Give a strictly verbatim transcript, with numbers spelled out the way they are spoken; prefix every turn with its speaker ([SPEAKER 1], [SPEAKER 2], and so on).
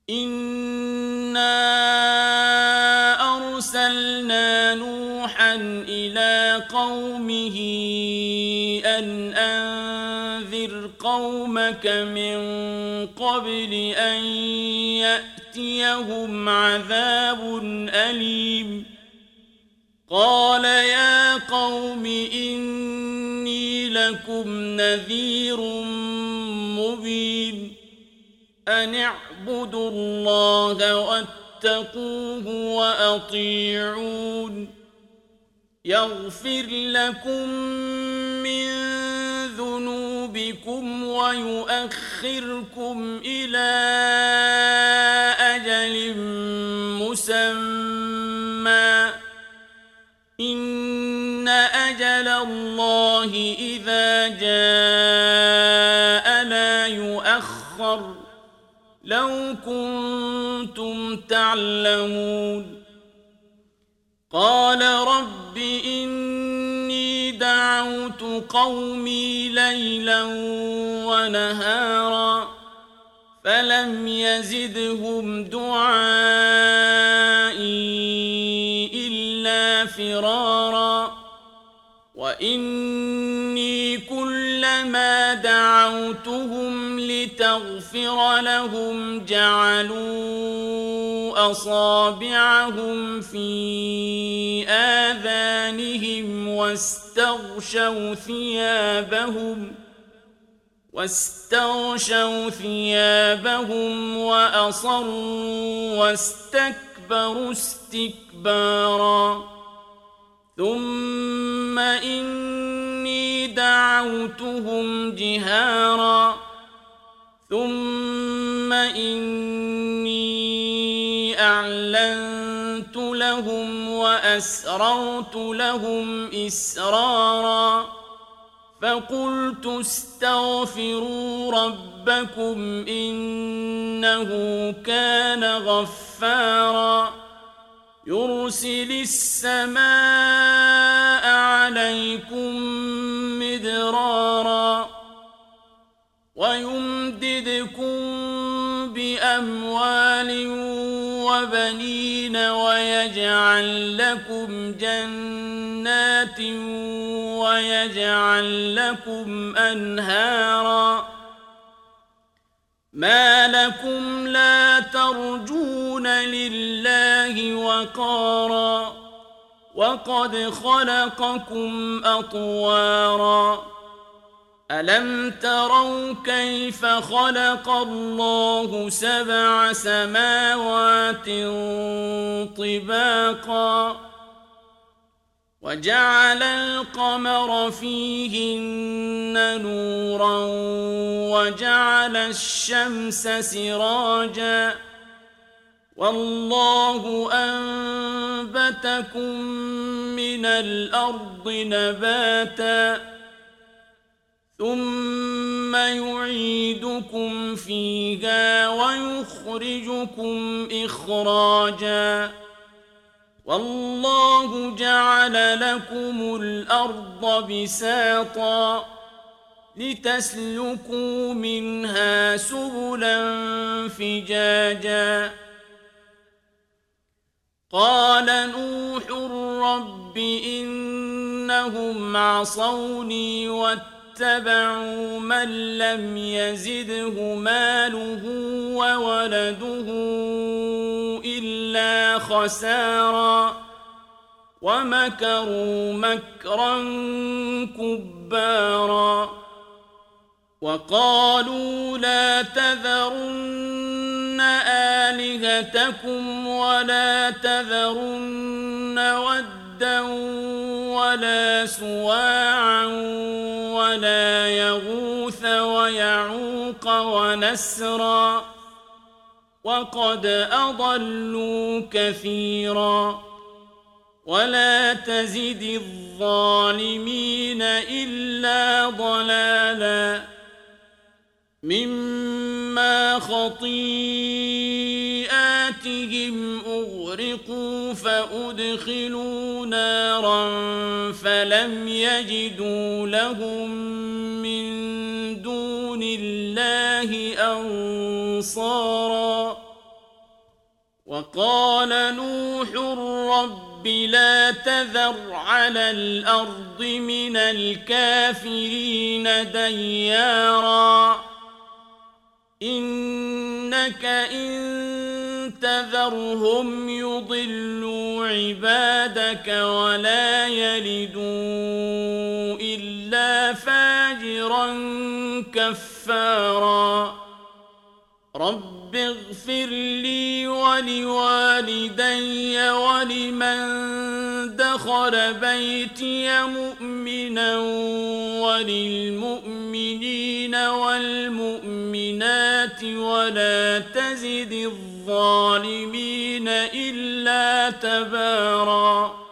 [SPEAKER 1] إنا أرسلنا نوحا إلى قومه أن أنذر قومك من قبل أن يأتيهم عذاب أليم قال يا قوم إني لكم نذير مبين أن اعبدوا الله واتقوه وأطيعون يغفر لكم من ذنوبكم ويؤخركم إلى أجل مسمى إن أجل الله إذا جاء لا يؤخر لو كنتم تعلمون قال رب إني دعوت قومي ليلا ونهارا فلم يزدهم دعائي إلا فرارا وإني كلما دعوتهم لتغفر لهم جعلوا أصابعهم في آذانهم واستغشوا ثيابهم واستغشوا ثيابهم وأصروا واستكبروا استكبارا ثم إني دعوتهم جهارا ثم إني أعلنت لهم وأسررت لهم إسرارا فقلت استغفروا ربكم إنه كان غفارا يرسل السماء عليكم مدرارا ويمددكم بأموال وبنين ويجعل لكم جنات ويجعل لكم أنهارا ما لكم لا ترجون لله وقارا وقد خلقكم أطوارا ألم تروا كيف خلق الله سبع سماوات طباقا وجعل القمر فيهن نورا وجعل الشمس سراجا والله أنبتكم من الأرض نباتا ثم يعيدكم فيها ويخرجكم إخراجا والله جعل لكم الأرض بساطا لتسلكوا منها سبلا فجاجا قال نوح رب إنهم عصوني واتبعوا من لم يزده ماله وولده إلا خسارا ومكروا مكرا كبارا وقالوا لا تذرن آلهتكم ولا تذرن ودا ولا سواعا ولا يغوث ويعوق ونسرا وقد أضلوا كثيرا ولا تزد الظالمين إلا ضلالا مما خطيئاتهم أغرقوا فأدخلوا نارا فلم يجدوا لهم من دون الله أنصارا وقال نوح رب لا تذر على الأرض من الكافرين ديارا إنك إن تذرهم يضلوا عبادك ولا يلدوا إلا فاجرا كفارا رب اغفر لي ولوالدي ولمن دخل بيتي مؤمنا وللمؤمنين والمؤمنات ولا تزد الظالمين إلا تباراً